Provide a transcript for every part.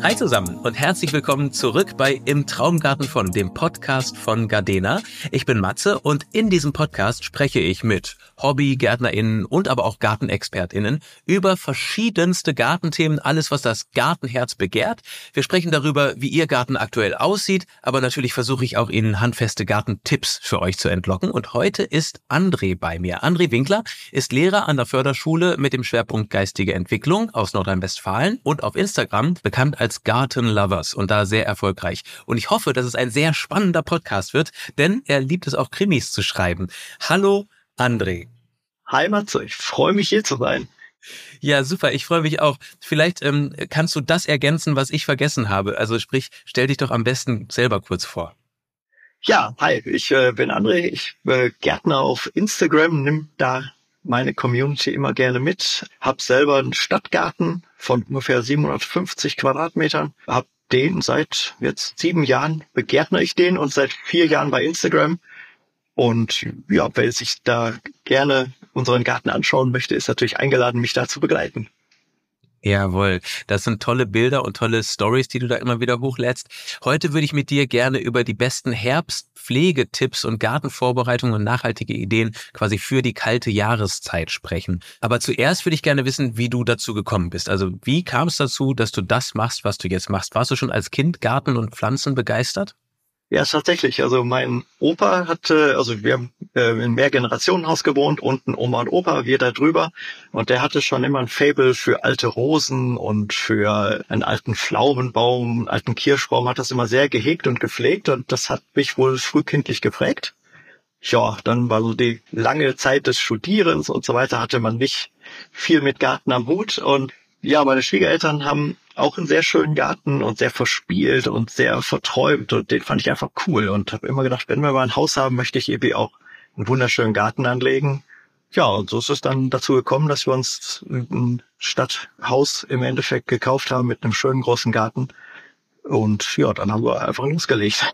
Hi zusammen und herzlich willkommen zurück bei Im Traumgarten von, dem Podcast von Gardena. Ich bin Matze und in diesem Podcast spreche ich mit Hobby-GärtnerInnen und aber auch GartenexpertInnen über verschiedenste Gartenthemen, alles was das Gartenherz begehrt. Wir sprechen darüber, wie Ihr Garten aktuell aussieht, aber natürlich versuche ich auch Ihnen handfeste Gartentipps für euch zu entlocken. Und heute ist André bei mir. André Winkler ist Lehrer an der Förderschule mit dem Schwerpunkt Geistige Entwicklung aus Nordrhein-Westfalen und auf Instagram bekannt als Garten Lovers und da sehr erfolgreich. Und ich hoffe, dass es ein sehr spannender Podcast wird, denn er liebt es auch Krimis zu schreiben. Hallo André. Hi Matze, ich freue mich hier zu sein. Ja, super, ich freue mich auch. Vielleicht kannst du das ergänzen, was ich vergessen habe. Also sprich, stell dich doch am besten selber kurz vor. Ja, hi, ich bin André, ich Gärtner auf Instagram, nimm da meine Community immer gerne mit. Hab selber einen Stadtgarten von ungefähr 750 Quadratmetern. Hab den seit jetzt 7 Jahren, begärtner ich den und seit 4 Jahren bei Instagram. Und ja, wer sich da gerne unseren Garten anschauen möchte, ist natürlich eingeladen, mich da zu begleiten. Jawohl, das sind tolle Bilder und tolle Stories, die du da immer wieder hochlädst. Heute würde ich mit dir gerne über die besten Herbstpflegetipps und Gartenvorbereitungen und nachhaltige Ideen quasi für die kalte Jahreszeit sprechen. Aber zuerst würde ich gerne wissen, wie du dazu gekommen bist. Also wie kam es dazu, dass du das machst, was du jetzt machst? Warst du schon als Kind Garten und Pflanzen begeistert? Ja, tatsächlich. Also mein Opa hatte, also wir haben in Mehrgenerationenhaus gewohnt, unten Oma und Opa, wir da drüber. Und der hatte schon immer ein Faible für alte Rosen und für einen alten Pflaumenbaum, einen alten Kirschbaum, hat das immer sehr gehegt und gepflegt. Und das hat mich wohl frühkindlich geprägt. Ja, dann war so die lange Zeit des Studierens und so weiter, hatte man nicht viel mit Garten am Hut. Und ja, meine Schwiegereltern haben auch einen sehr schönen Garten und sehr verspielt und sehr verträumt und den fand ich einfach cool und habe immer gedacht, wenn wir mal ein Haus haben, möchte ich irgendwie auch einen wunderschönen Garten anlegen. Ja, und so ist es dann dazu gekommen, dass wir uns ein Stadthaus im Endeffekt gekauft haben mit einem schönen großen Garten und ja, dann haben wir einfach losgelegt.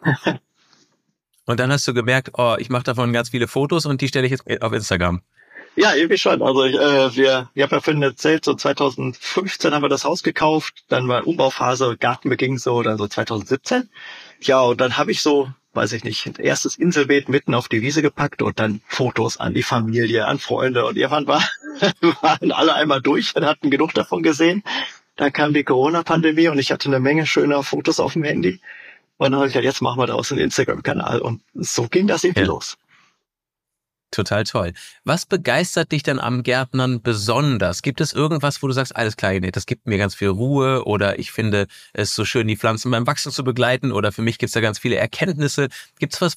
Und dann hast du gemerkt, oh, ich mache davon ganz viele Fotos und die stelle ich jetzt auf Instagram. Ja, irgendwie schon. Also ich habe ja vorhin erzählt, so 2015 haben wir das Haus gekauft, dann war Umbauphase, Gartenbeginn so oder so 2017. Ja, und dann habe ich so, weiß ich nicht, ein erstes Inselbeet mitten auf die Wiese gepackt und dann Fotos an die Familie, an Freunde und irgendwann waren alle einmal durch und hatten genug davon gesehen. Dann kam die Corona-Pandemie und ich hatte eine Menge schöner Fotos auf dem Handy. Und dann habe ich gesagt, jetzt machen wir daraus einen Instagram-Kanal und so ging das irgendwie los. Total toll. Was begeistert dich denn am Gärtnern besonders? Gibt es irgendwas, wo du sagst, alles klar, nee, das gibt mir ganz viel Ruhe oder ich finde es so schön, die Pflanzen beim Wachsen zu begleiten oder für mich gibt es da ganz viele Erkenntnisse. Gibt es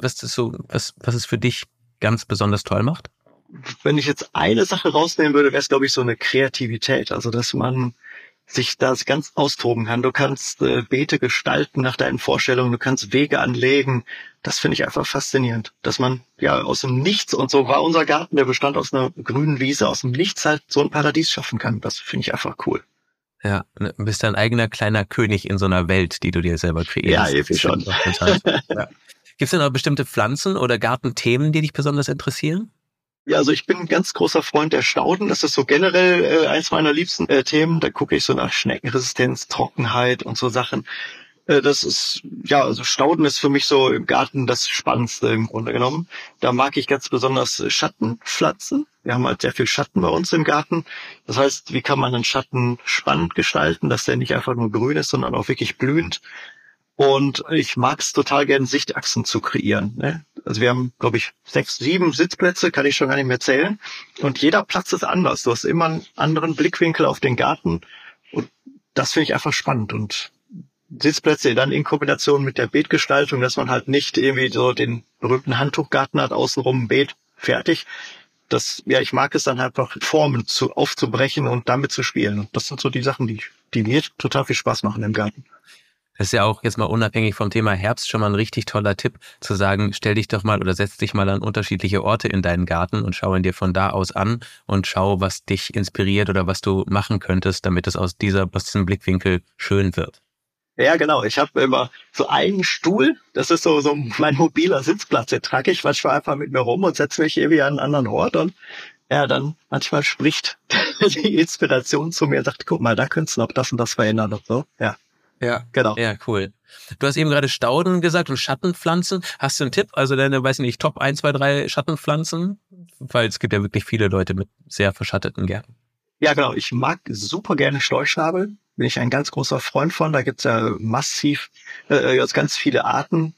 was es für dich ganz besonders toll macht? Wenn ich jetzt eine Sache rausnehmen würde, wäre es, glaube ich, so eine Kreativität. Also, dass man sich das ganz austoben kann. Du kannst Beete gestalten nach deinen Vorstellungen, du kannst Wege anlegen. Das finde ich einfach faszinierend, dass man ja aus dem Nichts, und so war unser Garten, der bestand aus einer grünen Wiese, aus dem Nichts halt so ein Paradies schaffen kann. Das finde ich einfach cool. Ja, du bist dein eigener kleiner König in so einer Welt, die du dir selber kreierst. Ja, irgendwie schon. Ja. Gibt es denn auch bestimmte Pflanzen oder Gartenthemen, die dich besonders interessieren? Ja, also ich bin ein ganz großer Freund der Stauden. Das ist so generell eins meiner liebsten Themen. Da gucke ich so nach Schneckenresistenz, Trockenheit und so Sachen. Das ist, ja, also Stauden ist für mich so im Garten das Spannendste im Grunde genommen. Da mag ich ganz besonders Schattenpflanzen. Wir haben halt sehr viel Schatten bei uns im Garten. Das heißt, wie kann man einen Schatten spannend gestalten, dass der nicht einfach nur grün ist, sondern auch wirklich blühend. Und ich mag es total gern, Sichtachsen zu kreieren. Ne? Also wir haben, glaube ich, 6, 7 Sitzplätze, kann ich schon gar nicht mehr zählen. Und jeder Platz ist anders. Du hast immer einen anderen Blickwinkel auf den Garten. Und das finde ich einfach spannend. Und Sitzplätze dann in Kombination mit der Beetgestaltung, dass man halt nicht irgendwie so den berühmten Handtuchgarten hat, außenrum ein Beet, fertig. Ich mag es dann einfach, Formen aufzubrechen und damit zu spielen. Und das sind so die Sachen, die mir total viel Spaß machen im Garten. Das ist ja auch jetzt mal unabhängig vom Thema Herbst schon mal ein richtig toller Tipp, zu sagen, stell dich doch mal oder setz dich mal an unterschiedliche Orte in deinen Garten und schau ihn dir von da aus an und schau, was dich inspiriert oder was du machen könntest, damit es aus diesem Blickwinkel schön wird. Ja, genau. Ich habe immer so einen Stuhl, das ist so mein mobiler Sitzplatz, den trage ich manchmal einfach mit mir rum und setze mich irgendwie an einen anderen Ort und ja, dann manchmal spricht die Inspiration zu mir und sagt, guck mal, da könntest du noch das und das verändern und so, ja. Ja, Genau. ja, cool. Du hast eben gerade Stauden gesagt und Schattenpflanzen. Hast du einen Tipp? Also deine, weiß nicht, Top 1, 2, 3 Schattenpflanzen? Weil es gibt ja wirklich viele Leute mit sehr verschatteten Gärten. Ja, genau. Ich mag super gerne Steuchschnabel. Bin ich ein ganz großer Freund von. Da gibt's ja massiv jetzt ganz viele Arten.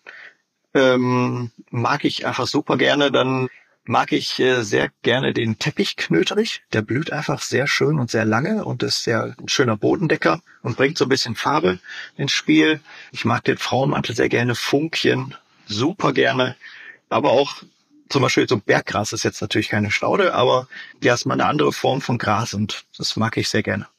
Mag ich einfach super gerne. Dann mag ich sehr gerne den Teppichknöterich. Der blüht einfach sehr schön und sehr lange und ist sehr ein schöner Bodendecker und bringt so ein bisschen Farbe ins Spiel. Ich mag den Frauenmantel sehr gerne, Funkchen super gerne, aber auch zum Beispiel so Berggras ist jetzt natürlich keine Staude, aber ja, ist mal eine andere Form von Gras und das mag ich sehr gerne.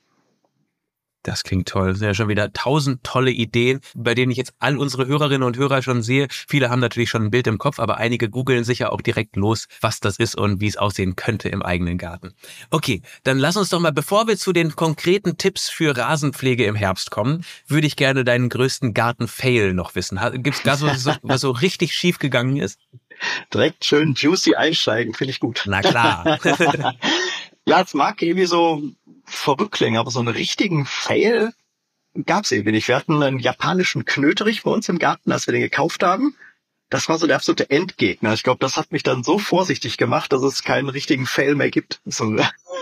Das klingt toll. Das sind ja schon wieder 1000 tolle Ideen, bei denen ich jetzt all unsere Hörerinnen und Hörer schon sehe. Viele haben natürlich schon ein Bild im Kopf, aber einige googeln sicher auch direkt los, was das ist und wie es aussehen könnte im eigenen Garten. Okay, dann lass uns doch mal, bevor wir zu den konkreten Tipps für Rasenpflege im Herbst kommen, würde ich gerne deinen größten Garten-Fail noch wissen. Gibt's da was so richtig schief gegangen ist? Direkt schön juicy einsteigen, finde ich gut. Na klar. Ja, es mag irgendwie so verrückt klingen, aber so einen richtigen Fail gab's eben nicht. Wir hatten einen japanischen Knöterich bei uns im Garten, als wir den gekauft haben. Das war so der absolute Endgegner. Ich glaube, das hat mich dann so vorsichtig gemacht, dass es keinen richtigen Fail mehr gibt. So.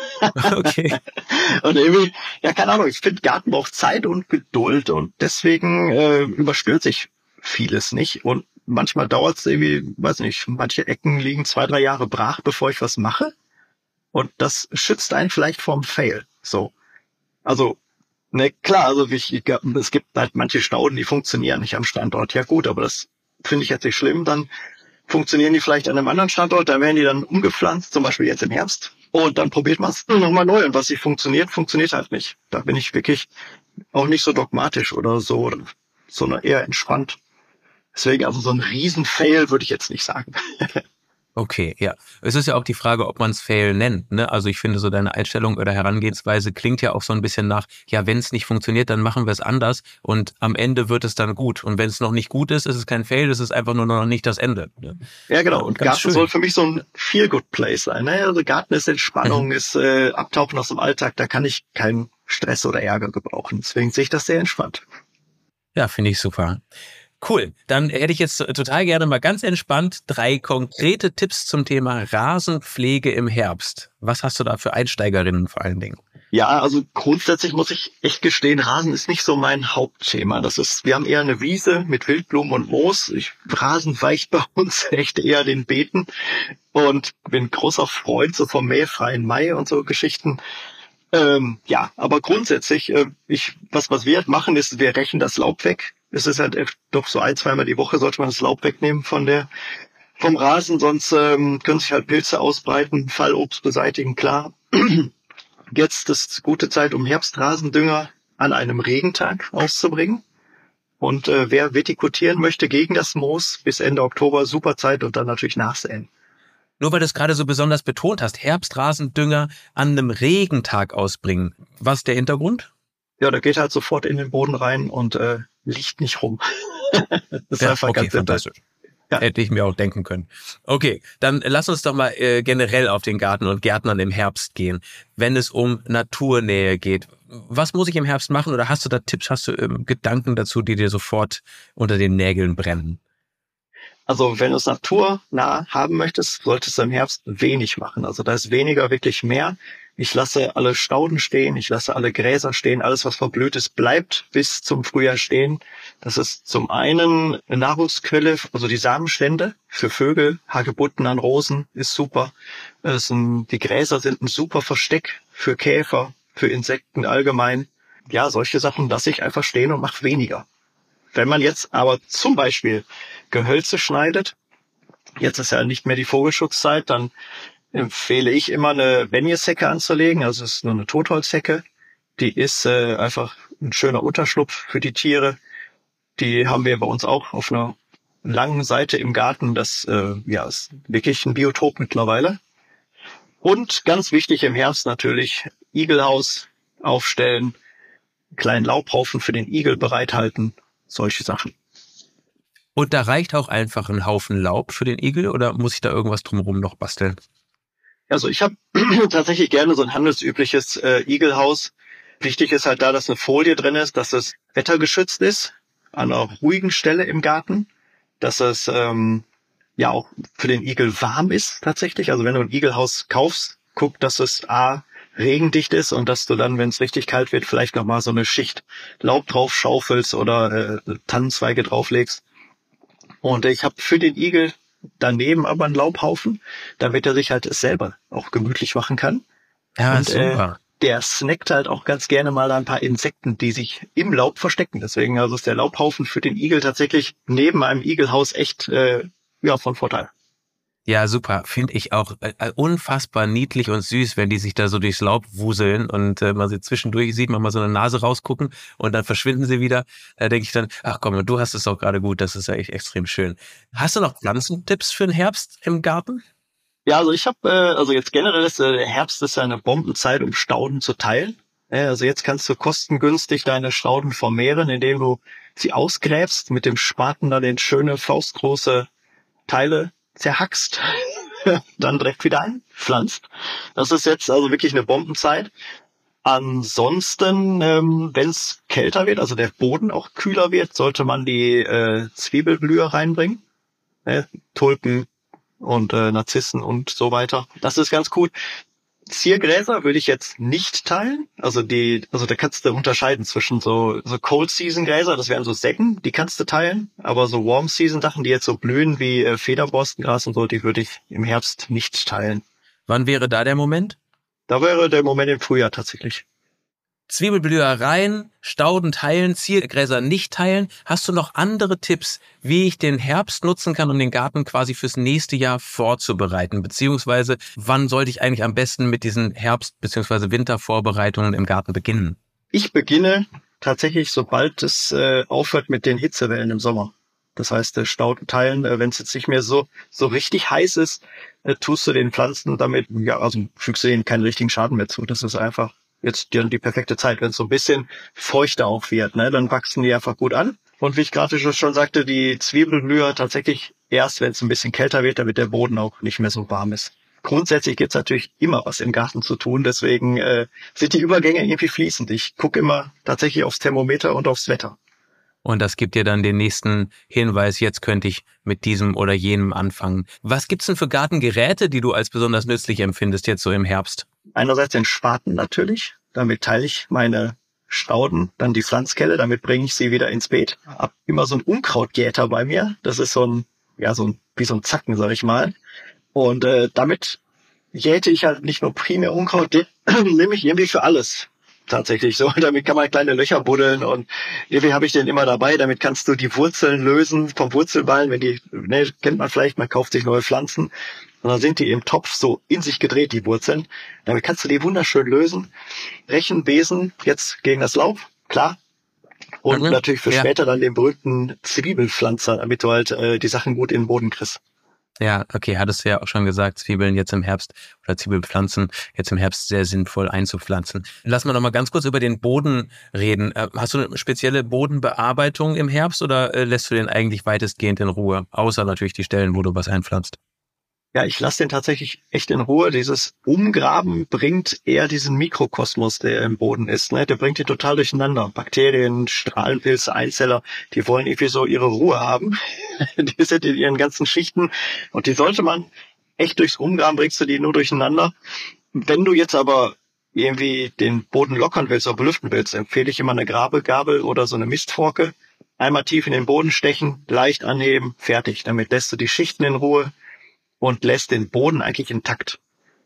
Okay. Und irgendwie, ja, keine Ahnung, ich finde, Garten braucht Zeit und Geduld und deswegen überstürzt sich vieles nicht. Und manchmal dauert es irgendwie, weiß nicht, manche Ecken liegen 2, 3 Jahre brach, bevor ich was mache. Und das schützt einen vielleicht vorm Fail. So. Also, ne, klar, also es gibt halt manche Stauden, die funktionieren nicht am Standort. Ja gut, aber das finde ich jetzt nicht schlimm. Dann funktionieren die vielleicht an einem anderen Standort, da werden die dann umgepflanzt, zum Beispiel jetzt im Herbst. Und dann probiert man es nochmal neu. Und was nicht funktioniert, funktioniert halt nicht. Da bin ich wirklich auch nicht so dogmatisch oder so, sondern eher entspannt. Deswegen, also so ein Riesen-Fail würde ich jetzt nicht sagen. Okay, ja. Es ist ja auch die Frage, ob man es Fail nennt, ne? Also ich finde so deine Einstellung oder Herangehensweise klingt ja auch so ein bisschen nach, ja, wenn es nicht funktioniert, dann machen wir es anders und am Ende wird es dann gut. Und wenn es noch nicht gut ist, ist es kein Fail, es ist einfach nur noch nicht das Ende. Ne? Ja, genau. Und Garten schön. soll für mich so ein Feel-Good-Place sein. Ne? Also Garten ist Entspannung, ist Abtauchen aus dem Alltag, da kann ich keinen Stress oder Ärger gebrauchen. Deswegen sehe ich das sehr entspannt. Ja, finde ich super. Cool, dann hätte ich jetzt total gerne mal ganz entspannt 3 konkrete Tipps zum Thema Rasenpflege im Herbst. Was hast du da für Einsteigerinnen vor allen Dingen? Ja, also grundsätzlich muss ich echt gestehen, Rasen ist nicht so mein Hauptthema. Wir haben eher eine Wiese mit Wildblumen und Moos. Rasen weicht bei uns echt eher den Beeten und bin großer Freund so vom mähfreien Mai und so Geschichten. Ja, aber grundsätzlich, was wir halt machen, ist, wir rächen das Laub weg. Es ist halt doch so 1, 2 Mal die Woche sollte man das Laub wegnehmen vom Rasen, sonst können sich halt Pilze ausbreiten, Fallobst beseitigen, klar. Jetzt ist gute Zeit, um Herbstrasendünger an einem Regentag auszubringen. Und wer vitikutieren möchte gegen das Moos bis Ende Oktober, super Zeit und dann natürlich nachsäen. Nur weil du es gerade so besonders betont hast, Herbstrasendünger an einem Regentag ausbringen. Was ist der Hintergrund? Ja, der geht halt sofort in den Boden rein und liegt nicht rum. Das ist ja, einfach okay, ganz fantastisch. Ja. Hätte ich mir auch denken können. Okay, dann lass uns doch mal generell auf den Garten und Gärtnern im Herbst gehen. Wenn es um Naturnähe geht, was muss ich im Herbst machen? Oder hast du da Tipps, hast du Gedanken dazu, die dir sofort unter den Nägeln brennen? Also wenn du es naturnah haben möchtest, solltest du im Herbst wenig machen. Also da ist weniger wirklich mehr. Ich lasse alle Stauden stehen, ich lasse alle Gräser stehen, alles was verblüht ist, bleibt bis zum Frühjahr stehen. Das ist zum einen eine Nahrungsquelle, also die Samenstände für Vögel, Hagebutten an Rosen ist super. Die Gräser sind ein super Versteck für Käfer, für Insekten allgemein. Ja, solche Sachen lasse ich einfach stehen und mache weniger. Wenn man jetzt aber zum Beispiel Gehölze schneidet, jetzt ist ja nicht mehr die Vogelschutzzeit, dann empfehle ich immer eine Benjeshecke anzulegen, also es ist nur eine Totholzhecke. Die ist einfach ein schöner Unterschlupf für die Tiere. Die haben wir bei uns auch auf einer langen Seite im Garten. Das ist wirklich ein Biotop mittlerweile. Und ganz wichtig im Herbst natürlich Igelhaus aufstellen, einen kleinen Laubhaufen für den Igel bereithalten, solche Sachen. Und da reicht auch einfach ein Haufen Laub für den Igel oder muss ich da irgendwas drumherum noch basteln? Also ich habe tatsächlich gerne so ein handelsübliches Igelhaus. Wichtig ist halt da, dass eine Folie drin ist, dass es wettergeschützt ist, an einer ruhigen Stelle im Garten, dass es ja auch für den Igel warm ist tatsächlich. Also wenn du ein Igelhaus kaufst, guck, dass es regendicht ist und dass du dann, wenn es richtig kalt wird, vielleicht nochmal so eine Schicht Laub drauf schaufelst oder Tannenzweige drauflegst. Und ich habe für den Igel daneben aber einen Laubhaufen, damit er sich halt selber auch gemütlich machen kann. Ja, Und super. der snackt halt auch ganz gerne mal ein paar Insekten, die sich im Laub verstecken. Deswegen also ist der Laubhaufen für den Igel tatsächlich neben einem Igelhaus echt von Vorteil. Ja, super. Finde ich auch unfassbar niedlich und süß, wenn die sich da so durchs Laub wuseln und man sie zwischendurch sieht, man mal so eine Nase rausgucken und dann verschwinden sie wieder. Da denke ich dann, ach komm, du hast es auch gerade gut, das ist ja echt extrem schön. Hast du noch Pflanzentipps für den Herbst im Garten? Ja, also ich habe, also jetzt generell ist der Herbst ist ja eine Bombenzeit, um Stauden zu teilen. Also jetzt kannst du kostengünstig deine Stauden vermehren, indem du sie ausgräbst, mit dem Spaten dann in schöne faustgroße Teile zerhackst, dann direkt wieder einpflanzt. Das ist jetzt also wirklich eine Bombenzeit. Ansonsten, wenn es kälter wird, also der Boden auch kühler wird, sollte man die Zwiebelblüher reinbringen. Tulpen und Narzissen und so weiter. Das ist ganz gut. Ziergräser würde ich jetzt nicht teilen. Also da kannst du unterscheiden zwischen so Cold Season Gräser, das wären so Seggen, die kannst du teilen. Aber so Warm Season Sachen, die jetzt so blühen wie Federborstengras und so, die würde ich im Herbst nicht teilen. Wann wäre da der Moment? Da wäre der Moment im Frühjahr tatsächlich. Zwiebelblüher rein, Stauden teilen, Ziergräser nicht teilen. Hast du noch andere Tipps, wie ich den Herbst nutzen kann, um den Garten quasi fürs nächste Jahr vorzubereiten? Beziehungsweise, wann sollte ich eigentlich am besten mit diesen Herbst- bzw. Wintervorbereitungen im Garten beginnen? Ich beginne tatsächlich, sobald es aufhört mit den Hitzewellen im Sommer. Das heißt, Stauden teilen, wenn es jetzt nicht mehr so richtig heiß ist, tust du den Pflanzen damit, ja, also fügst du denen keinen richtigen Schaden mehr zu. Das ist einfach jetzt die perfekte Zeit. Wenn es so ein bisschen feuchter auch wird, ne, dann wachsen die einfach gut an. Und wie ich gerade schon sagte, die Zwiebelblüher tatsächlich erst, wenn es ein bisschen kälter wird, damit der Boden auch nicht mehr so warm ist. Grundsätzlich gibt's natürlich immer was im Garten zu tun, deswegen sind die Übergänge irgendwie fließend. Ich gucke immer tatsächlich aufs Thermometer und aufs Wetter. Und das gibt dir dann den nächsten Hinweis, jetzt könnte ich mit diesem oder jenem anfangen. Was gibt's denn für Gartengeräte, die du als besonders nützlich empfindest jetzt so im Herbst? Einerseits den Spaten natürlich, damit teile ich meine Stauden, dann die Pflanzkelle, damit bringe ich sie wieder ins Beet. Hab immer so ein Unkrautjäter bei mir, das ist wie so ein Zacken, sag ich mal. Und damit jäte ich halt nicht nur primär Unkraut, den nehme ich irgendwie für alles. Tatsächlich so. Damit kann man kleine Löcher buddeln und irgendwie habe ich den immer dabei. Damit kannst du die Wurzeln lösen vom Wurzelballen. Kennt man vielleicht, man kauft sich neue Pflanzen und dann sind die im Topf so in sich gedreht, die Wurzeln. Damit kannst du die wunderschön lösen. Rechenbesen jetzt gegen das Laub, klar. Und natürlich für später dann den berühmten Zwiebelpflanzer, damit du halt die Sachen gut in den Boden kriegst. Ja, okay, hattest du ja auch schon gesagt, Zwiebeln jetzt im Herbst oder Zwiebelpflanzen jetzt im Herbst sehr sinnvoll einzupflanzen. Lass mal noch mal ganz kurz über den Boden reden. Hast du eine spezielle Bodenbearbeitung im Herbst oder lässt du den eigentlich weitestgehend in Ruhe? Außer natürlich die Stellen, wo du was einpflanzt. Ja, ich lasse den tatsächlich echt in Ruhe. Dieses Umgraben bringt eher diesen Mikrokosmos, der im Boden ist. Ne? Der bringt den total durcheinander. Bakterien, Strahlenpilze, Einzeller, die wollen irgendwie so ihre Ruhe haben. Die sind in ihren ganzen Schichten. Und die sollte man echt durchs Umgraben, bringst du die nur durcheinander. Wenn du jetzt aber irgendwie den Boden lockern willst oder belüften willst, empfehle ich immer eine Grabegabel oder so eine Mistforke. Einmal tief in den Boden stechen, leicht anheben, fertig. Damit lässt du die Schichten in Ruhe und lässt den Boden eigentlich intakt.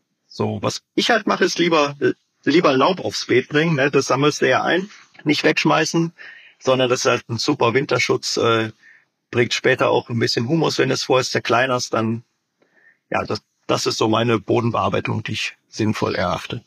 So, was ich halt mache, ist lieber Laub aufs Beet bringen. Ne? Das sammelst du ja ein, nicht wegschmeißen, sondern das ist halt ein super Winterschutz. Bringt später auch ein bisschen Humus, wenn du es vorher zerkleinerst. Dann, ja, das ist so meine Bodenbearbeitung, die ich sinnvoll erachte.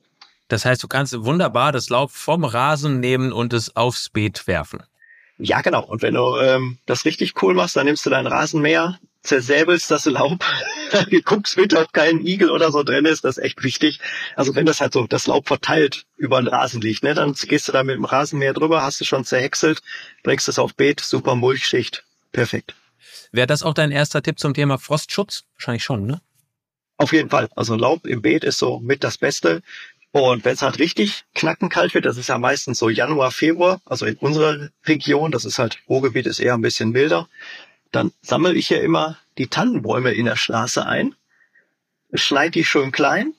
Das heißt, du kannst wunderbar das Laub vom Rasen nehmen und es aufs Beet werfen. Ja, genau. Und wenn du das richtig cool machst, dann nimmst du deinen Rasenmäher, zersäbelst das Laub, guckst mit, ob kein Igel oder so drin ist, das ist echt wichtig. Also wenn das halt so, das Laub verteilt über den Rasen liegt, ne, dann gehst du da mit dem Rasenmäher drüber, hast du schon zerhäckselt, bringst es auf Beet, super Mulchschicht, perfekt. Wäre das auch dein erster Tipp zum Thema Frostschutz? Wahrscheinlich schon, ne? Auf jeden Fall. Also Laub im Beet ist so mit das Beste. Und wenn es halt richtig knackenkalt wird, das ist ja meistens so Januar, Februar, also in unserer Region, das ist halt, Ruhrgebiet ist eher ein bisschen milder, dann sammle ich ja immer die Tannenbäume in der Straße ein, schneide die schön klein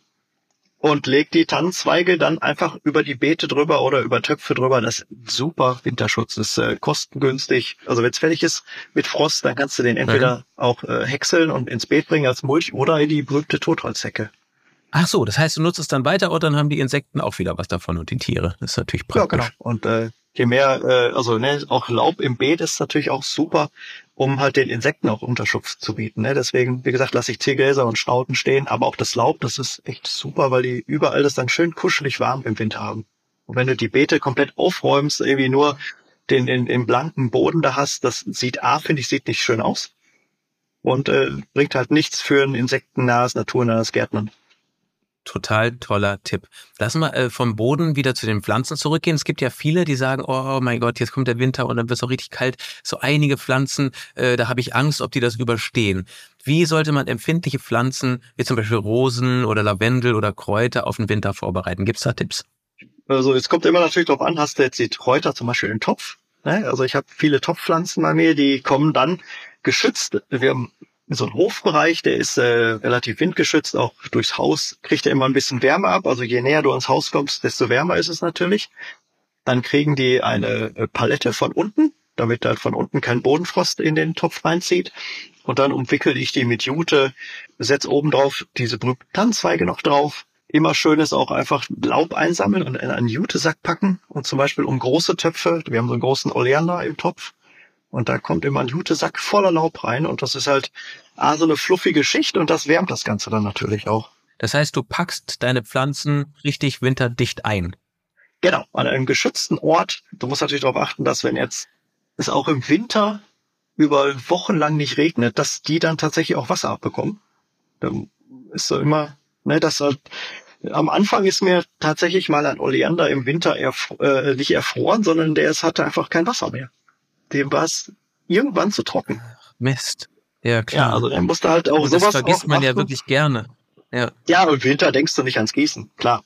und leg die Tannenzweige dann einfach über die Beete drüber oder über Töpfe drüber. Das ist super Winterschutz, das ist kostengünstig. Also wenn es fertig ist mit Frost, dann kannst du den entweder auch häckseln und ins Beet bringen als Mulch oder in die berühmte Totholzhecke. Ach so, das heißt, du nutzt es dann weiter und dann haben die Insekten auch wieder was davon und die Tiere. Das ist natürlich praktisch. Ja, genau. Und je mehr, auch Laub im Beet ist natürlich auch super, um halt den Insekten auch Unterschlupf zu bieten. Ne? Deswegen, wie gesagt, lasse ich Ziergräser und Stauden stehen, aber auch das Laub, das ist echt super, weil die überall das dann schön kuschelig warm im Winter haben. Und wenn du die Beete komplett aufräumst, irgendwie nur den blanken Boden da hast, das sieht sieht nicht schön aus und bringt halt nichts für ein insektennahes, naturnahes Gärtnern. Total toller Tipp. Lass mal vom Boden wieder zu den Pflanzen zurückgehen. Es gibt ja viele, die sagen, oh mein Gott, jetzt kommt der Winter und dann wird es auch richtig kalt. So einige Pflanzen, da habe ich Angst, ob die das überstehen. Wie sollte man empfindliche Pflanzen, wie zum Beispiel Rosen oder Lavendel oder Kräuter, auf den Winter vorbereiten? Gibt's da Tipps? Also es kommt immer natürlich darauf an, hast du jetzt die Kräuter zum Beispiel in Topf. Ne? Also ich habe viele Topfpflanzen bei mir, die kommen dann geschützt. Wir haben so ein Hofbereich, der ist relativ windgeschützt, auch durchs Haus kriegt er immer ein bisschen Wärme ab. Also je näher du ans Haus kommst, desto wärmer ist es natürlich. Dann kriegen die eine Palette von unten, damit halt von unten kein Bodenfrost in den Topf reinzieht. Und dann umwickel ich die mit Jute, setz oben drauf diese berühmten Tannenzweige noch drauf. Immer schön ist auch einfach Laub einsammeln und in einen Jutesack packen. Und zum Beispiel um große Töpfe, wir haben so einen großen Oleander im Topf, und da kommt immer ein Jutesack voller Laub rein und das ist halt so eine fluffige Schicht und das wärmt das Ganze dann natürlich auch. Das heißt, du packst deine Pflanzen richtig winterdicht ein. Genau, an einem geschützten Ort. Du musst natürlich darauf achten, dass wenn jetzt es auch im Winter über Wochen lang nicht regnet, dass die dann tatsächlich auch Wasser abbekommen. Dann ist so immer, ne, das halt, am Anfang ist mir tatsächlich mal ein Oleander im Winter nicht erfroren, sondern hatte einfach kein Wasser mehr. Dem war es irgendwann zu trocken. Mist. Ja, klar. Ja, also dann musst du halt auch und sowas. Das vergisst man ja machen. wirklich gerne. Ja, im Winter denkst du nicht ans Gießen, klar.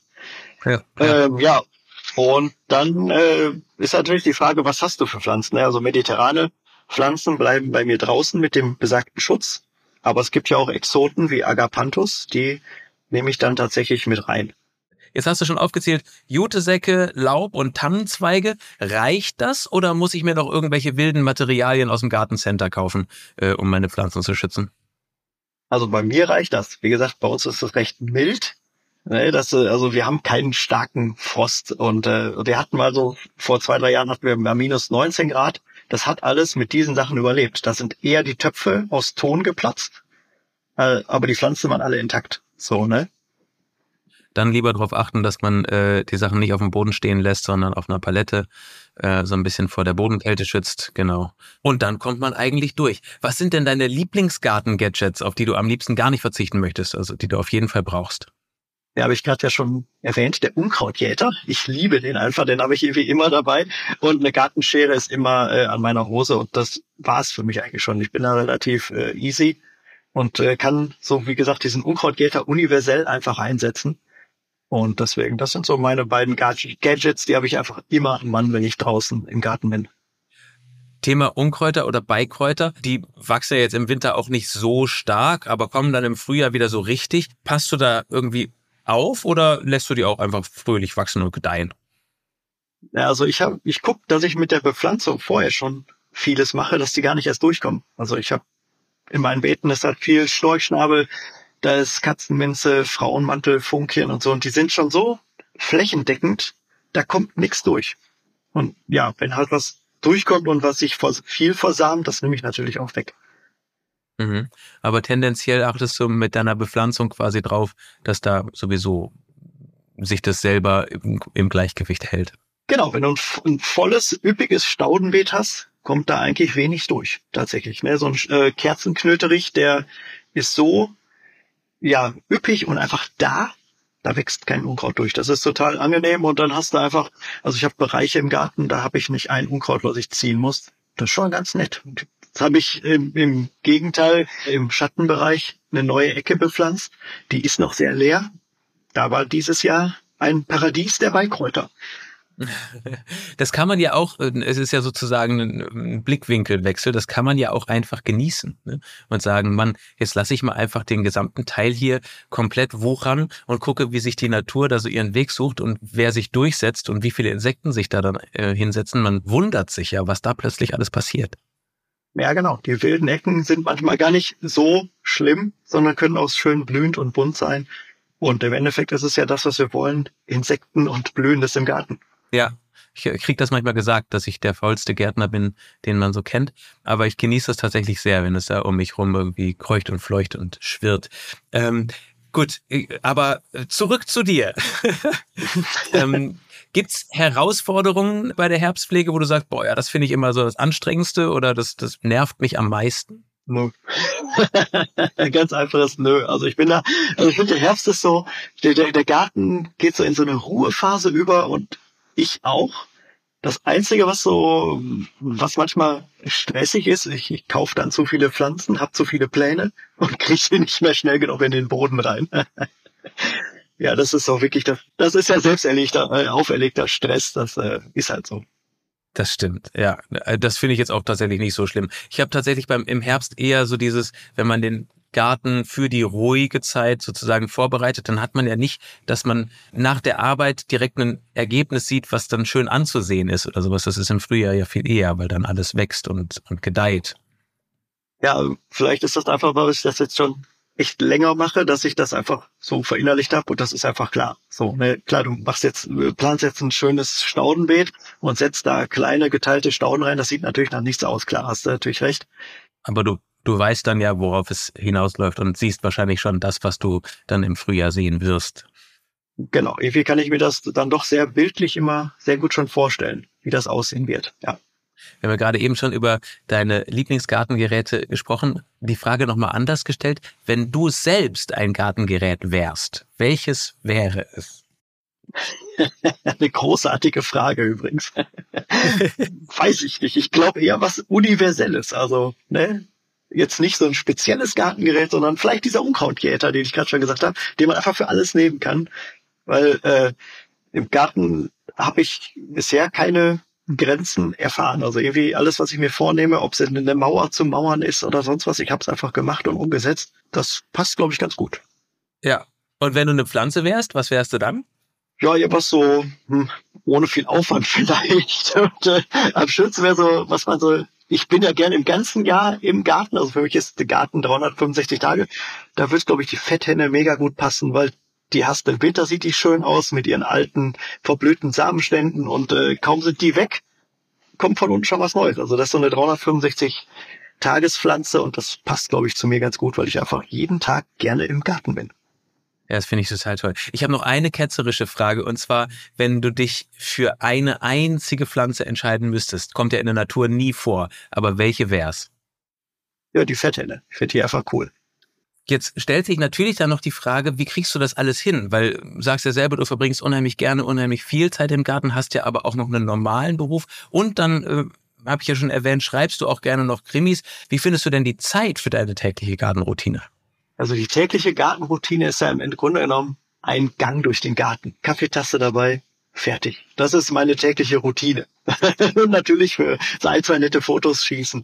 Ja. Und dann ist natürlich die Frage, was hast du für Pflanzen? Also mediterrane Pflanzen bleiben bei mir draußen mit dem besagten Schutz. Aber es gibt ja auch Exoten wie Agapanthus, die nehme ich dann tatsächlich mit rein. Jetzt hast du schon aufgezählt, Jutesäcke, Laub und Tannenzweige. Reicht das oder muss ich mir noch irgendwelche wilden Materialien aus dem Gartencenter kaufen, um meine Pflanzen zu schützen? Also bei mir reicht das. Wie gesagt, bei uns ist das recht mild. Also wir haben keinen starken Frost und wir hatten mal so, vor 2-3 Jahren hatten wir mal minus 19 Grad. Das hat alles mit diesen Sachen überlebt. Das sind eher die Töpfe aus Ton geplatzt, aber die Pflanzen waren alle intakt. So, ne? Dann lieber darauf achten, dass man die Sachen nicht auf dem Boden stehen lässt, sondern auf einer Palette so ein bisschen vor der Bodenkälte schützt. Genau. Und dann kommt man eigentlich durch. Was sind denn deine Lieblingsgarten-Gadgets, auf die du am liebsten gar nicht verzichten möchtest, also die du auf jeden Fall brauchst? Ja, habe ich gerade ja schon erwähnt, der Unkrautjäter. Ich liebe den einfach, den habe ich irgendwie immer dabei. Und eine Gartenschere ist immer an meiner Hose und das war's für mich eigentlich schon. Ich bin da relativ easy und kann, so wie gesagt, diesen Unkrautjäter universell einfach einsetzen. Und deswegen, das sind so meine beiden Gadgets, die habe ich einfach immer am Mann, wenn ich draußen im Garten bin. Thema Unkräuter oder Beikräuter, die wachsen ja jetzt im Winter auch nicht so stark, aber kommen dann im Frühjahr wieder so richtig. Passt du da irgendwie auf oder lässt du die auch einfach fröhlich wachsen und gedeihen? Ja, also ich gucke, dass ich mit der Bepflanzung vorher schon vieles mache, dass die gar nicht erst durchkommen. Also ich habe in meinen Beeten ist halt viel Storchschnabel, da ist Katzenminze, Frauenmantel, Funkchen und so. Und die sind schon so flächendeckend, da kommt nichts durch. Und ja, wenn halt was durchkommt und was sich viel versamt, das nehme ich natürlich auch weg. Mhm. Aber tendenziell achtest du mit deiner Bepflanzung quasi drauf, dass da sowieso sich das selber im Gleichgewicht hält. Genau, wenn du ein volles, üppiges Staudenbeet hast, kommt da eigentlich wenig durch, tatsächlich. Ne? So ein Kerzenknöterich, der ist so üppig und einfach da wächst kein Unkraut durch. Das ist total angenehm und dann hast du einfach, also ich habe Bereiche im Garten, da habe ich nicht ein Unkraut, was ich ziehen muss. Das ist schon ganz nett. Jetzt habe ich im Gegenteil im Schattenbereich eine neue Ecke bepflanzt. Die ist noch sehr leer. Da war dieses Jahr ein Paradies der Beikräuter. Das kann man ja auch, es ist ja sozusagen ein Blickwinkelwechsel, das kann man ja auch einfach genießen, ne? Und sagen, Mann, jetzt lasse ich mal einfach den gesamten Teil hier komplett wuchern und gucke, wie sich die Natur da so ihren Weg sucht und wer sich durchsetzt und wie viele Insekten sich da dann hinsetzen. Man wundert sich ja, was da plötzlich alles passiert. Ja, genau. Die wilden Ecken sind manchmal gar nicht so schlimm, sondern können auch schön blühend und bunt sein. Und im Endeffekt ist es ja das, was wir wollen, Insekten und Blühendes im Garten. Ja, ich krieg das manchmal gesagt, dass ich der faulste Gärtner bin, den man so kennt. Aber ich genieße es tatsächlich sehr, wenn es da um mich rum irgendwie kreucht und fleucht und schwirrt. Gut, aber zurück zu dir. Gibt's Herausforderungen bei der Herbstpflege, wo du sagst, boah, ja, das finde ich immer so das Anstrengendste oder das nervt mich am meisten? Nö. Ganz einfaches Nö. Also ich finde, der Herbst ist so, der Garten geht so in so eine Ruhephase über und ich auch. Das Einzige, was manchmal stressig ist, ich kaufe dann zu viele Pflanzen, habe zu viele Pläne und kriege sie nicht mehr schnell genug in den Boden rein. Ja, das ist auch wirklich, das ist ja selbst auferlegter Stress, das ist halt so. Das stimmt, ja. Das finde ich jetzt auch tatsächlich nicht so schlimm. Ich habe tatsächlich im Herbst eher so dieses, wenn man den Garten für die ruhige Zeit sozusagen vorbereitet, dann hat man ja nicht, dass man nach der Arbeit direkt ein Ergebnis sieht, was dann schön anzusehen ist oder sowas. Das ist im Frühjahr ja viel eher, weil dann alles wächst und gedeiht. Ja, vielleicht ist das einfach, weil ich das jetzt schon echt länger mache, dass ich das einfach so verinnerlicht habe und das ist einfach klar. So, ne, klar, du planst jetzt ein schönes Staudenbeet und setzt da kleine geteilte Stauden rein. Das sieht natürlich nach nichts aus, klar, hast du natürlich recht. Aber du weißt dann ja, worauf es hinausläuft und siehst wahrscheinlich schon das, was du dann im Frühjahr sehen wirst. Genau, irgendwie kann ich mir das dann doch sehr bildlich immer sehr gut schon vorstellen, wie das aussehen wird, ja. Wir haben ja gerade eben schon über deine Lieblingsgartengeräte gesprochen. Die Frage nochmal anders gestellt. Wenn du selbst ein Gartengerät wärst, welches wäre es? Eine großartige Frage übrigens. Weiß ich nicht. Ich glaube eher was Universelles. Also, ne? Jetzt nicht so ein spezielles Gartengerät, sondern vielleicht dieser Unkrautjäter, den ich gerade schon gesagt habe, den man einfach für alles nehmen kann. Weil im Garten habe ich bisher keine Grenzen erfahren. Also irgendwie alles, was ich mir vornehme, ob es eine Mauer zu mauern ist oder sonst was, ich habe es einfach gemacht und umgesetzt. Das passt, glaube ich, ganz gut. Ja. Und wenn du eine Pflanze wärst, was wärst du dann? Ja, irgendwas so ohne viel Aufwand vielleicht. Und, am schönsten wäre so, was man so, ich bin ja gerne im ganzen Jahr im Garten, also für mich ist der Garten 365 Tage. Da wird, glaube ich, die Fetthenne mega gut passen, weil die hast im Winter, sieht die schön aus mit ihren alten, verblühten Samenständen und kaum sind die weg, kommt von unten schon was Neues. Also das ist so eine 365 Tagespflanze und das passt, glaube ich, zu mir ganz gut, weil ich einfach jeden Tag gerne im Garten bin. Ja, das finde ich total toll. Ich habe noch eine ketzerische Frage und zwar, wenn du dich für eine einzige Pflanze entscheiden müsstest, kommt ja in der Natur nie vor, aber welche wär's? Ja, die Fetthenne. Ich finde die einfach cool. Jetzt stellt sich natürlich dann noch die Frage, wie kriegst du das alles hin? Weil du sagst ja selber, du verbringst unheimlich gerne, unheimlich viel Zeit im Garten, hast ja aber auch noch einen normalen Beruf und dann, habe ich ja schon erwähnt, schreibst du auch gerne noch Krimis. Wie findest du denn die Zeit für deine tägliche Gartenroutine? Also die tägliche Gartenroutine ist ja im Grunde genommen ein Gang durch den Garten. Kaffeetasse dabei, fertig. Das ist meine tägliche Routine. Und natürlich für so ein, zwei nette Fotos schießen.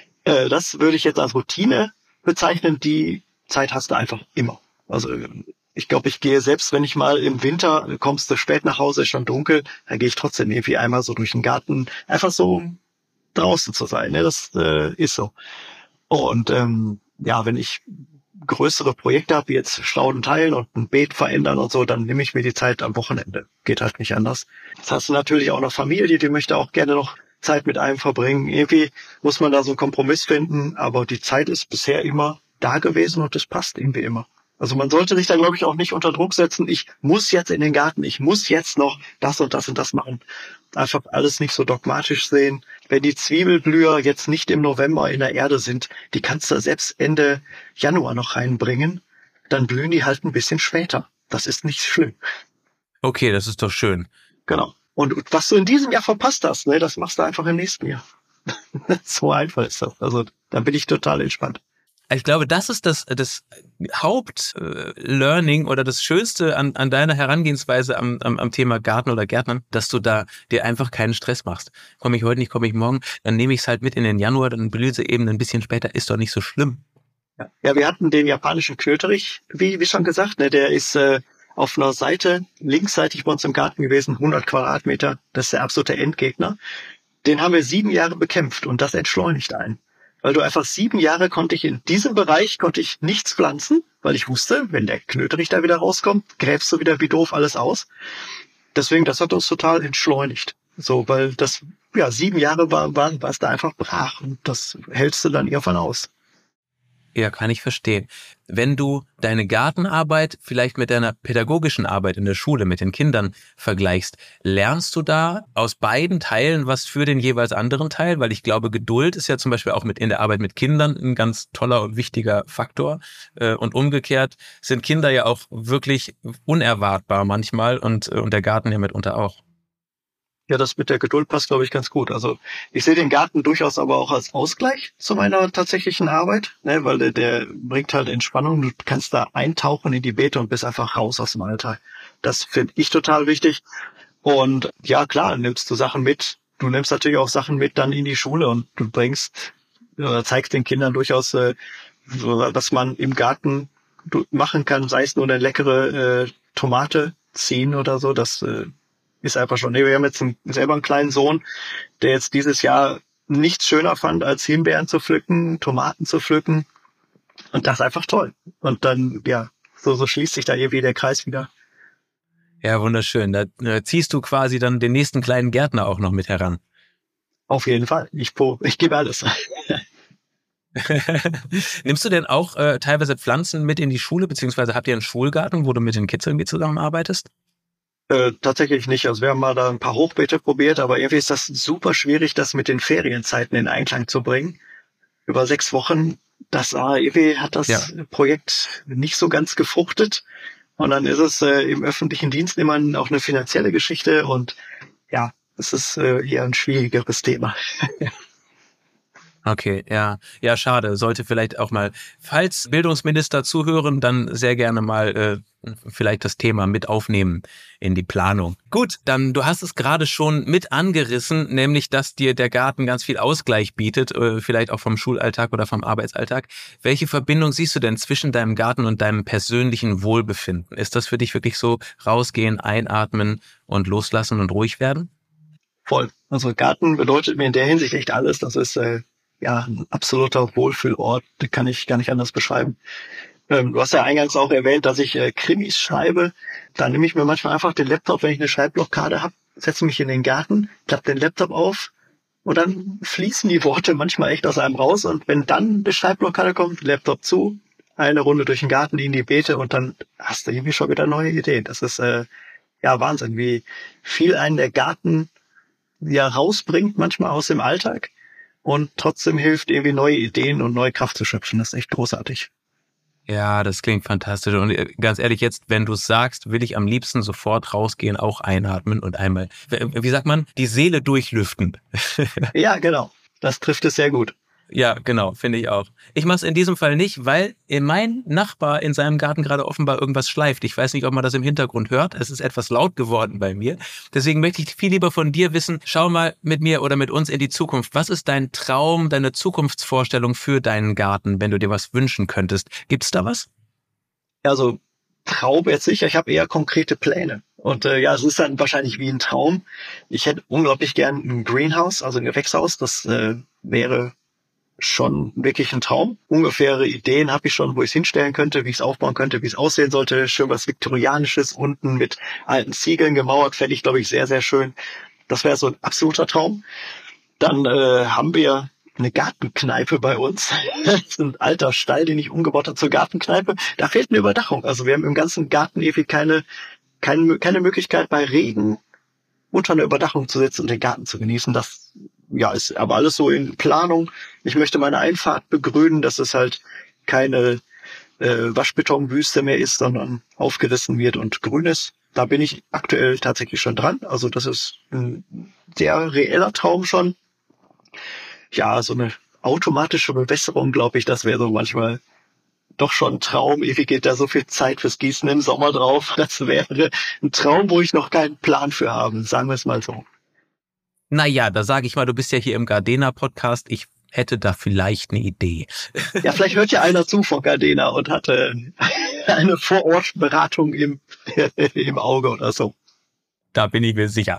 Das würde ich jetzt als Routine bezeichnen. Die Zeit hast du einfach immer. Also ich glaube, ich gehe selbst, wenn ich mal im Winter, kommst du spät nach Hause, ist schon dunkel, dann gehe ich trotzdem irgendwie einmal so durch den Garten, einfach so um draußen zu sein. Ne? Das ist so. Und ja, wenn ich größere Projekte habe, wie jetzt Stauden teilen und ein Beet verändern und so, dann nehme ich mir die Zeit am Wochenende. Geht halt nicht anders. Jetzt hast du natürlich auch noch Familie, die möchte auch gerne noch Zeit mit einem verbringen. Irgendwie muss man da so einen Kompromiss finden, aber die Zeit ist bisher immer da gewesen und das passt irgendwie immer. Also man sollte sich da, glaube ich, auch nicht unter Druck setzen, ich muss jetzt in den Garten, ich muss jetzt noch das und das und das machen. Einfach alles nicht so dogmatisch sehen. Wenn die Zwiebelblüher jetzt nicht im November in der Erde sind, die kannst du selbst Ende Januar noch reinbringen, dann blühen die halt ein bisschen später. Das ist nicht schlimm. Okay, das ist doch schön. Genau. Und was du in diesem Jahr verpasst hast, ne, das machst du einfach im nächsten Jahr. So einfach ist das. Also da bin ich total entspannt. Ich glaube, das ist das Haupt-Learning oder das Schönste an deiner Herangehensweise am Thema Garten oder Gärtnern, dass du da dir einfach keinen Stress machst. Komme ich heute nicht, komme ich morgen, dann nehme ich es halt mit in den Januar, dann blüht sie eben ein bisschen später, ist doch nicht so schlimm. Ja, wir hatten den japanischen Knöterich, wie schon gesagt, ne, der ist auf einer Seite, linksseitig bei uns im Garten gewesen, 100 Quadratmeter, das ist der absolute Endgegner. Den haben wir 7 Jahre bekämpft und das entschleunigt einen. Weil du einfach 7 Jahre konnte ich in diesem Bereich nichts pflanzen, weil ich wusste, wenn der Knöterich da wieder rauskommt, gräbst du wieder wie doof alles aus. Deswegen, das hat uns total entschleunigt. So, weil 7 Jahre war es da einfach brach und das hältst du dann irgendwann aus. Ja, kann ich verstehen. Wenn du deine Gartenarbeit vielleicht mit deiner pädagogischen Arbeit in der Schule mit den Kindern vergleichst, lernst du da aus beiden Teilen was für den jeweils anderen Teil? Weil ich glaube, Geduld ist ja zum Beispiel auch in der Arbeit mit Kindern ein ganz toller und wichtiger Faktor. Und umgekehrt sind Kinder ja auch wirklich unerwartbar manchmal und der Garten ja mitunter auch. Ja, das mit der Geduld passt, glaube ich, ganz gut. Also ich sehe den Garten durchaus aber auch als Ausgleich zu meiner tatsächlichen Arbeit, ne, weil der bringt halt Entspannung. Du kannst da eintauchen in die Beete und bist einfach raus aus dem Alltag. Das finde ich total wichtig. Und ja, klar, nimmst du Sachen mit. Du nimmst natürlich auch Sachen mit dann in die Schule und du zeigst den Kindern durchaus, was man im Garten machen kann, sei es nur eine leckere Tomate ziehen oder so. Das ist einfach schon. Wir haben jetzt selber einen kleinen Sohn, der jetzt dieses Jahr nichts schöner fand, als Himbeeren zu pflücken, Tomaten zu pflücken. Und das ist einfach toll. Und dann, ja, so schließt sich da irgendwie der Kreis wieder. Ja, wunderschön. Da ziehst du quasi dann den nächsten kleinen Gärtner auch noch mit heran. Auf jeden Fall. Ich gebe alles. Nimmst du denn auch teilweise Pflanzen mit in die Schule, beziehungsweise habt ihr einen Schulgarten, wo du mit den Kids irgendwie zusammenarbeitest? Tatsächlich nicht. Also wir haben mal da ein paar Hochbeete probiert, aber irgendwie ist das super schwierig, das mit den Ferienzeiten in Einklang zu bringen. Über 6 Wochen, irgendwie hat das Projekt nicht so ganz gefruchtet. Und dann ist es im öffentlichen Dienst immer auch eine finanzielle Geschichte und ja, es ist eher ein schwierigeres Thema. Okay, ja. Ja, schade. Sollte vielleicht auch mal, falls Bildungsminister zuhören, dann sehr gerne mal vielleicht das Thema mit aufnehmen in die Planung. Gut, dann, du hast es gerade schon mit angerissen, nämlich, dass dir der Garten ganz viel Ausgleich bietet, vielleicht auch vom Schulalltag oder vom Arbeitsalltag. Welche Verbindung siehst du denn zwischen deinem Garten und deinem persönlichen Wohlbefinden? Ist das für dich wirklich so rausgehen, einatmen und loslassen und ruhig werden? Voll. Also Garten bedeutet mir in der Hinsicht echt alles. Das ist ein absoluter Wohlfühlort, den kann ich gar nicht anders beschreiben. Du hast ja eingangs auch erwähnt, dass ich Krimis schreibe. Da nehme ich mir manchmal einfach den Laptop, wenn ich eine Schreibblockade habe, setze mich in den Garten, klappe den Laptop auf und dann fließen die Worte manchmal echt aus einem raus. Und wenn dann eine Schreibblockade kommt, Laptop zu, eine Runde durch den Garten, in die Beete und dann hast du irgendwie schon wieder neue Ideen. Das ist Wahnsinn, wie viel einen der Garten ja rausbringt, manchmal aus dem Alltag. Und trotzdem hilft irgendwie neue Ideen und neue Kraft zu schöpfen. Das ist echt großartig. Ja, das klingt fantastisch. Und ganz ehrlich, jetzt, wenn du es sagst, will ich am liebsten sofort rausgehen, auch einatmen und einmal, wie sagt man, die Seele durchlüften. Ja, genau. Das trifft es sehr gut. Ja, genau, finde ich auch. Ich mache es in diesem Fall nicht, weil mein Nachbar in seinem Garten gerade offenbar irgendwas schleift. Ich weiß nicht, ob man das im Hintergrund hört. Es ist etwas laut geworden bei mir. Deswegen möchte ich viel lieber von dir wissen, schau mal mit mir oder mit uns in die Zukunft. Was ist dein Traum, deine Zukunftsvorstellung für deinen Garten, wenn du dir was wünschen könntest? Gibt's da was? Also Traum jetzt sicher, ich habe eher konkrete Pläne. Und es ist dann wahrscheinlich wie ein Traum. Ich hätte unglaublich gern ein Greenhouse, also ein Gewächshaus. Das wäre schon wirklich ein Traum. Ungefähre Ideen habe ich schon, wo ich es hinstellen könnte, wie ich es aufbauen könnte, wie es aussehen sollte. Schön was Viktorianisches, unten mit alten Ziegeln gemauert, fände ich, glaube ich, sehr, sehr schön. Das wäre so ein absoluter Traum. Dann haben wir eine Gartenkneipe bei uns. Das ist ein alter Stall, den ich umgebaut habe zur Gartenkneipe. Da fehlt eine Überdachung. Also wir haben im ganzen Garten irgendwie keine Möglichkeit, bei Regen unter einer Überdachung zu sitzen und den Garten zu genießen. Das ist aber alles so in Planung. Ich möchte meine Einfahrt begrünen, dass es halt keine Waschbetonwüste mehr ist, sondern aufgerissen wird und grün ist. Da bin ich aktuell tatsächlich schon dran. Also das ist ein sehr reeller Traum schon. Ja, so eine automatische Bewässerung, glaube ich, das wäre so manchmal doch schon ein Traum. Irgendwie geht da so viel Zeit fürs Gießen im Sommer drauf. Das wäre ein Traum, wo ich noch keinen Plan für habe, sagen wir es mal so. Naja, da sage ich mal, du bist ja hier im Gardena-Podcast. Ich hätte da vielleicht eine Idee. Ja, vielleicht hört ja einer zu von Gardena und hatte eine Vorortberatung im Auge oder so. Da bin ich mir sicher.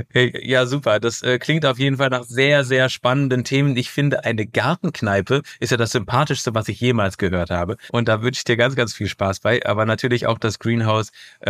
Ja, super. Das klingt auf jeden Fall nach sehr, sehr spannenden Themen. Ich finde, eine Gartenkneipe ist ja das Sympathischste, was ich jemals gehört habe. Und da wünsche ich dir ganz, ganz viel Spaß bei. Aber natürlich auch das Greenhouse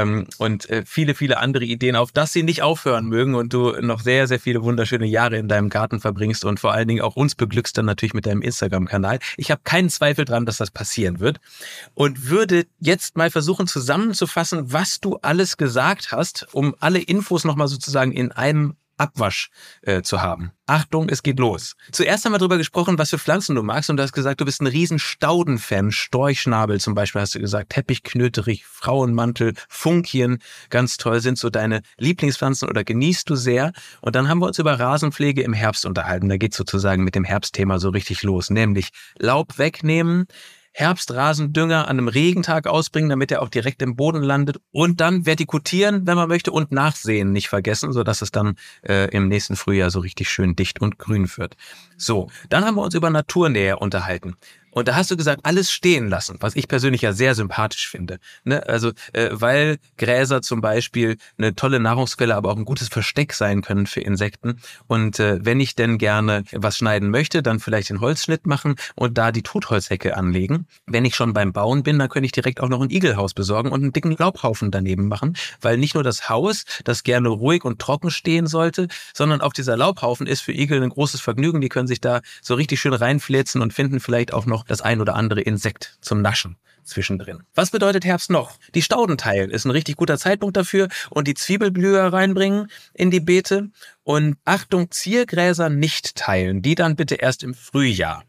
und viele, viele andere Ideen, auf das sie nicht aufhören mögen und du noch sehr, sehr viele wunderschöne Jahre in deinem Garten verbringst und vor allen Dingen auch uns beglückst dann natürlich mit deinem Instagram-Kanal. Ich habe keinen Zweifel dran, dass das passieren wird und würde jetzt mal versuchen zusammenzufassen, was du alles gesagt hast, um alle Infos nochmal sozusagen in einem Abwasch zu haben. Achtung, es geht los. Zuerst haben wir darüber gesprochen, was für Pflanzen du magst und du hast gesagt, du bist ein riesen Staudenfan. Storchschnabel zum Beispiel hast du gesagt, Teppichknöterich, Frauenmantel, Funkien, ganz toll sind so deine Lieblingspflanzen oder genießt du sehr. Und dann haben wir uns über Rasenpflege im Herbst unterhalten. Da geht sozusagen mit dem Herbstthema so richtig los, nämlich Laub wegnehmen, Herbstrasendünger an einem Regentag ausbringen, damit er auch direkt im Boden landet und dann vertikutieren, wenn man möchte, und nachsehen nicht vergessen, sodass es dann im nächsten Frühjahr so richtig schön dicht und grün wird. So, dann haben wir uns über Naturnähe unterhalten. Und da hast du gesagt, alles stehen lassen, was ich persönlich ja sehr sympathisch finde. Ne? Also, weil Gräser zum Beispiel eine tolle Nahrungsquelle, aber auch ein gutes Versteck sein können für Insekten. Und wenn ich denn gerne was schneiden möchte, dann vielleicht den Holzschnitt machen und da die Totholzhecke anlegen. Wenn ich schon beim Bauen bin, dann könnte ich direkt auch noch ein Igelhaus besorgen und einen dicken Laubhaufen daneben machen, weil nicht nur das Haus, das gerne ruhig und trocken stehen sollte, sondern auch dieser Laubhaufen ist für Igel ein großes Vergnügen. Die können sich da so richtig schön reinfläzen und finden vielleicht auch noch das ein oder andere Insekt zum Naschen zwischendrin. Was bedeutet Herbst noch? Die Stauden teilen ist ein richtig guter Zeitpunkt dafür und die Zwiebelblüher reinbringen in die Beete. Und Achtung, Ziergräser nicht teilen, die dann bitte erst im Frühjahr.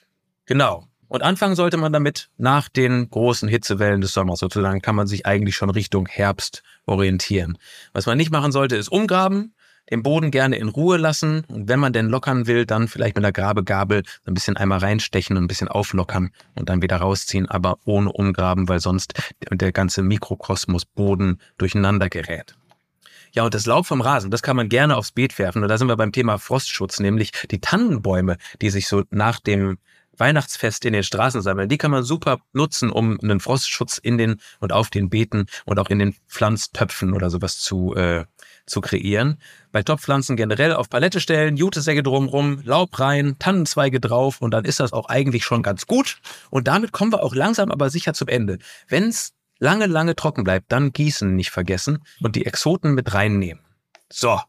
Genau. Und anfangen sollte man damit nach den großen Hitzewellen des Sommers sozusagen, kann man sich eigentlich schon Richtung Herbst orientieren. Was man nicht machen sollte, ist umgraben, den Boden gerne in Ruhe lassen und wenn man denn lockern will, dann vielleicht mit einer Grabegabel ein bisschen einmal reinstechen und ein bisschen auflockern und dann wieder rausziehen, aber ohne umgraben, weil sonst der ganze Mikrokosmos Boden durcheinander gerät. Ja, und das Laub vom Rasen, das kann man gerne aufs Beet werfen. Und da sind wir beim Thema Frostschutz, nämlich die Tannenbäume, die sich so nach dem Weihnachtsfest in den Straßen sammeln, die kann man super nutzen, um einen Frostschutz in den und auf den Beeten und auch in den Pflanztöpfen oder sowas zu kreieren. Bei Topfpflanzen generell auf Palette stellen, Jutesäcke drumrum, Laub rein, Tannenzweige drauf und dann ist das auch eigentlich schon ganz gut. Und damit kommen wir auch langsam aber sicher zum Ende. Wenn es lange, lange trocken bleibt, dann gießen nicht vergessen und die Exoten mit reinnehmen. So.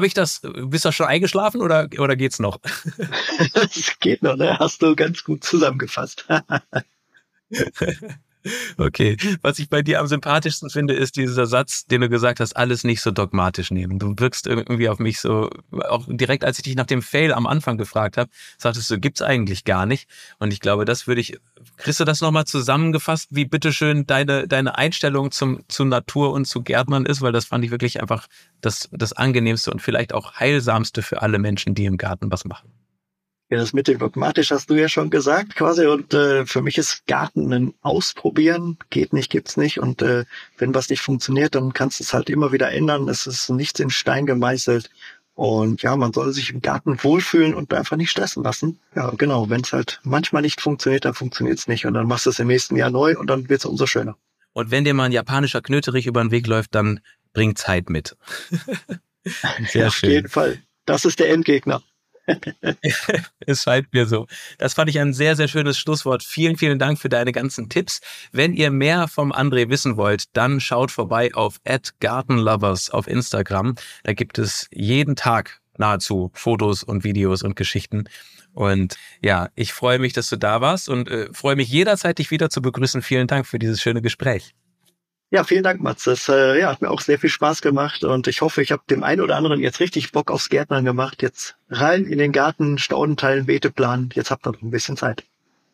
Bist du schon eingeschlafen oder geht's noch? Es geht noch, ne? Hast du ganz gut zusammengefasst. Okay. Was ich bei dir am sympathischsten finde, ist dieser Satz, den du gesagt hast, alles nicht so dogmatisch nehmen. Du wirkst irgendwie auf mich so, auch direkt als ich dich nach dem Fail am Anfang gefragt habe, sagtest du, gibt's eigentlich gar nicht. Und ich glaube, kriegst du das nochmal zusammengefasst, wie bitteschön deine Einstellung zu Natur und zu Gärtnern ist, weil das fand ich wirklich einfach das Angenehmste und vielleicht auch Heilsamste für alle Menschen, die im Garten was machen. Ja, das mit dem dogmatisch hast du ja schon gesagt quasi und für mich ist Garten ein Ausprobieren, geht nicht, gibt's nicht und wenn was nicht funktioniert, dann kannst du es halt immer wieder ändern, es ist nichts in Stein gemeißelt und ja, man soll sich im Garten wohlfühlen und einfach nicht stressen lassen. Ja, genau, wenn es halt manchmal nicht funktioniert, dann funktioniert's nicht und dann machst du es im nächsten Jahr neu und dann wird's umso schöner. Und wenn dir mal ein japanischer Knöterich über den Weg läuft, dann bring Zeit mit. Sehr ja, schön. Auf jeden Fall, das ist der Endgegner. Es scheint mir so. Das fand ich ein sehr, sehr schönes Schlusswort. Vielen, vielen Dank für deine ganzen Tipps. Wenn ihr mehr vom André wissen wollt, dann schaut vorbei auf @gartenlovers auf Instagram. Da gibt es jeden Tag nahezu Fotos und Videos und Geschichten. Und ja, ich freue mich, dass du da warst und freue mich jederzeit, dich wieder zu begrüßen. Vielen Dank für dieses schöne Gespräch. Ja, vielen Dank, Mats. Das hat mir auch sehr viel Spaß gemacht und ich hoffe, ich habe dem einen oder anderen jetzt richtig Bock aufs Gärtnern gemacht. Jetzt rein in den Garten, Stauden teilen, Beete planen. Jetzt habt ihr noch ein bisschen Zeit.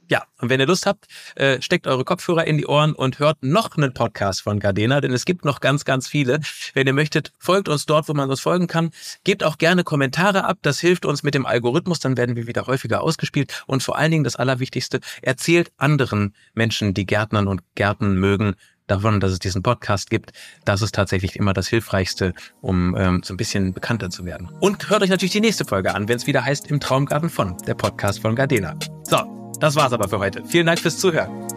Ja, und wenn ihr Lust habt, steckt eure Kopfhörer in die Ohren und hört noch einen Podcast von Gardena, denn es gibt noch ganz, ganz viele. Wenn ihr möchtet, folgt uns dort, wo man uns folgen kann. Gebt auch gerne Kommentare ab, das hilft uns mit dem Algorithmus, dann werden wir wieder häufiger ausgespielt. Und vor allen Dingen das Allerwichtigste, erzählt anderen Menschen, die Gärtnern und Gärten mögen, davon, dass es diesen Podcast gibt. Das ist tatsächlich immer das Hilfreichste, um so ein bisschen bekannter zu werden. Und hört euch natürlich die nächste Folge an, wenn es wieder heißt Im Traumgarten von, der Podcast von Gardena. So, das war's aber für heute. Vielen Dank fürs Zuhören.